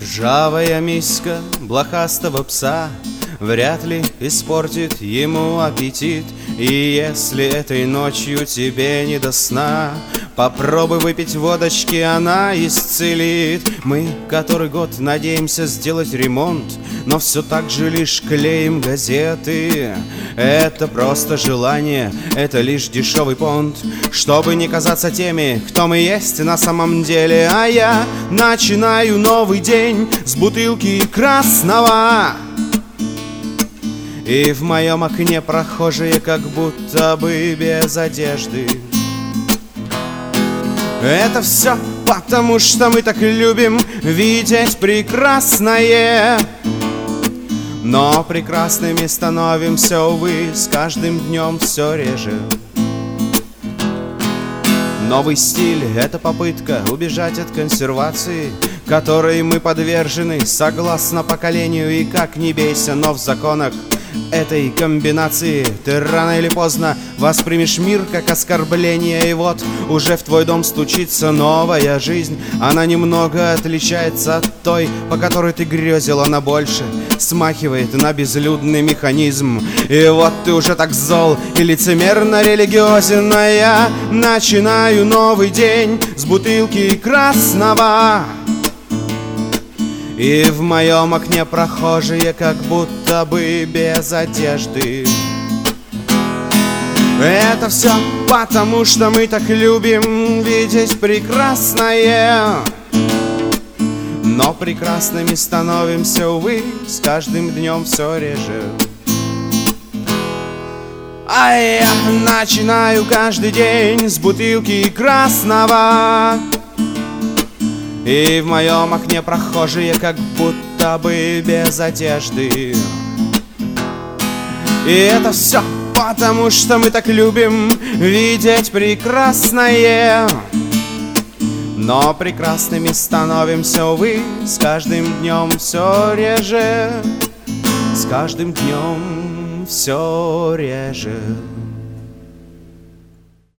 Ржавая миска блохастого пса вряд ли испортит ему аппетит. И если этой ночью тебе не до сна, попробуй выпить водочки, она исцелит. Мы который год надеемся сделать ремонт, но все так же лишь клеим газеты. Это просто желание, это лишь дешевый понт, чтобы не казаться теми, кто мы есть на самом деле. А я начинаю новый день с бутылки красного, и в моем окне прохожие как будто бы без одежды. Это все потому, что мы так любим видеть прекрасное. Но прекрасными становимся, увы, с каждым днем все реже. Новый стиль — это попытка убежать от консервации, которой мы подвержены согласно поколению. И как ни бейся, но в законах этой комбинации ты рано или поздно воспримешь мир как оскорбление. И вот уже в твой дом стучится новая жизнь. Она немного отличается от той, по которой ты грезил. Она больше смахивает на безлюдный механизм. И вот ты уже так зол и лицемерно религиозен. А я начинаю новый день с бутылки красного, и в моем окне прохожие как будто бы без одежды. Это все потому, что мы так любим видеть прекрасное. Но прекрасными становимся, увы, с каждым днем все реже. А я начинаю каждый день с бутылки красного, и в моем окне прохожие как будто бы без одежды. И это все потому, что мы так любим видеть прекрасное. Но прекрасными становимся, увы, с каждым днем все реже. С каждым днем все реже.